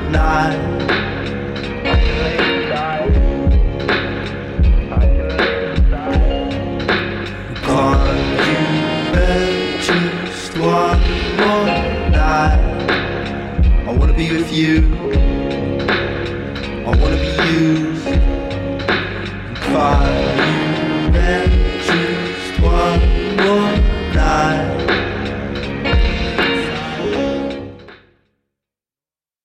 night. Can't you bear just one more night? I wanna be with you, I wanna be you.